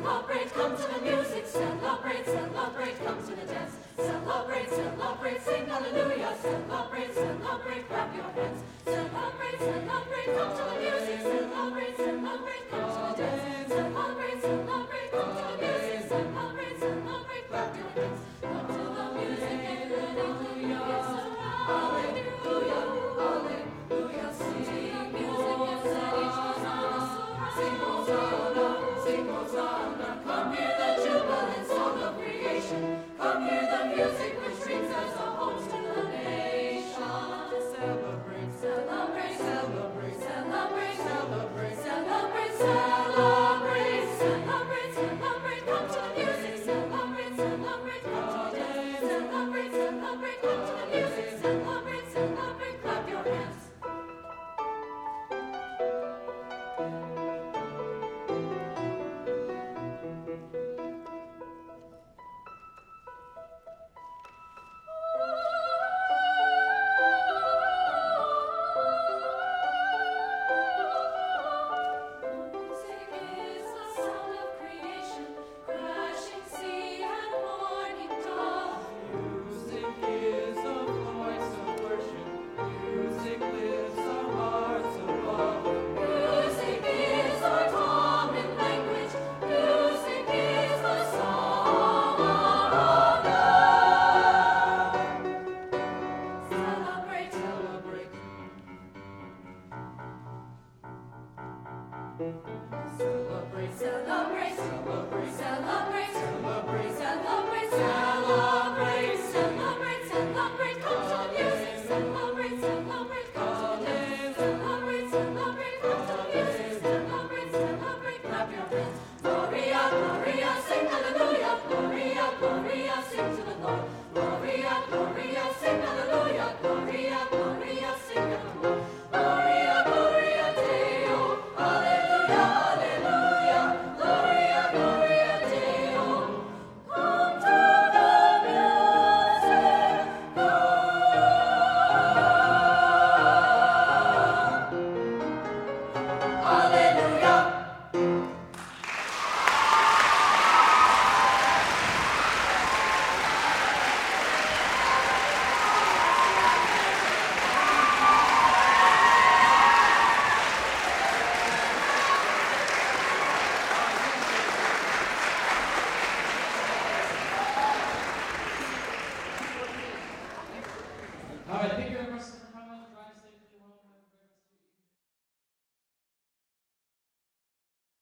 celebrate, come to the music, celebrate, celebrate, come to the dance, celebrate, celebrate, sing hallelujah, celebrate, celebrate, clap your hands, celebrate, celebrate, come to the music, celebrate, celebrate, come to the dance, celebrate, celebrate, come to the music, celebrate, celebrate, clap your hands, come to the music and hallelujah, hallelujah, hallelujah, sing music and set each Hosanna, sing Hosanna, sing Hosanna, come hear the jubilant song of creation, come hear the music which rings as a host to the nations. Celebrate, celebrate, celebrate, celebrate, celebrate, celebrate, celebrate, celebrate, celebrate, come to the music, celebrate, celebrate, come to the dance, celebrate, celebrate, come to the music, celebrate, celebrate, clap your hands. Music is the sound of creation, crashing sea and morning dawn. Music is a voice of worship. Music lifts our hearts above. Music is our common language. Music is the song of our love. Celebrate, celebrate, celebrate, celebrate, celebrate, celebrate, celebrate, celebrate.